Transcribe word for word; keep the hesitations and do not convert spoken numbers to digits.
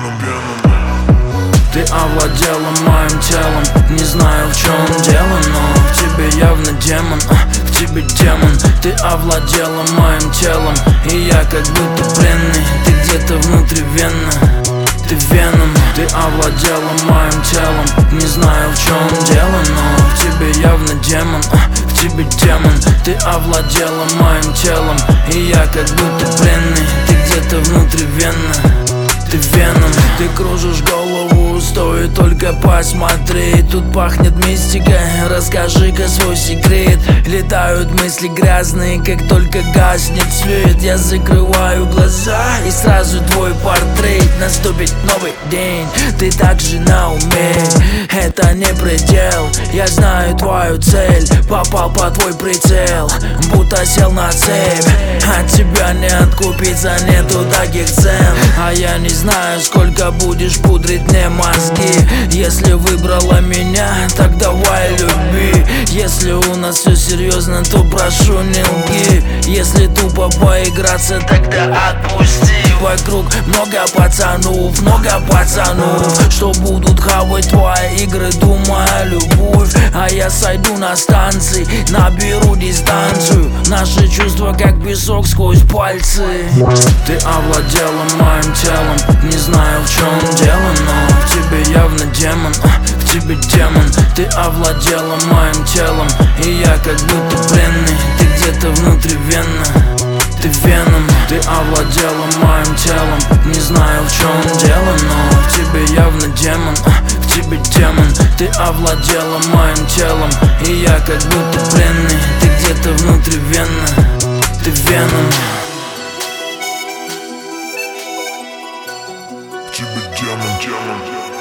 веном, веном. Ты овладела моим телом, не знаю в чем дело, но в тебе явно демон, а, в тебе демон. Ты овладела моим телом, и я как будто пленный. Ты где-то внутривенно, ты веном. Ты овладела моим телом, не знаю в чем дело, но в тебе явно демон, а, в тебе демон. Ты овладела моим телом, и я как будто пленный. Ты где-то внутривенно, ты веном. Ты кружишь голову, стоит только посмотреть. Тут пахнет мистикой, расскажи-ка свой секрет. Летают мысли грязные, как только гаснет свет. Я закрываю глаза, и сразу твой портрет. Наступит новый день, ты также на уме. Это не предел, я знаю твою цель. Попал под твой прицел, будто сел на цепь. От тебя не откупиться, нету таких цен. А я не знаю, сколько будешь пудрить мне мозги. Если выбрала меня, так давай люби. Если у нас все серьезно, то прошу не лги. Если тупо поиграться, тогда отпусти. Вокруг много пацанов, много пацанов, что будут хавать твои игры, думая любовь. А я сойду на станции, наберу дистанцию. Наши чувства как песок сквозь пальцы. Ты овладела моим телом, не знаю в чем дело, но в тебе явно демон, а, в тебе демон. Ты овладела моим телом, и я как будто пленный. Ты где-то внутривенно, ты веном. Ты овладела моим телом, не знаю в чем дело, но в тебе явно демон, а, в тебе демон. Ты овладела моим телом, и я как будто пленный. Ты где-то внутривенно, ты веном. В тебе демон, демон.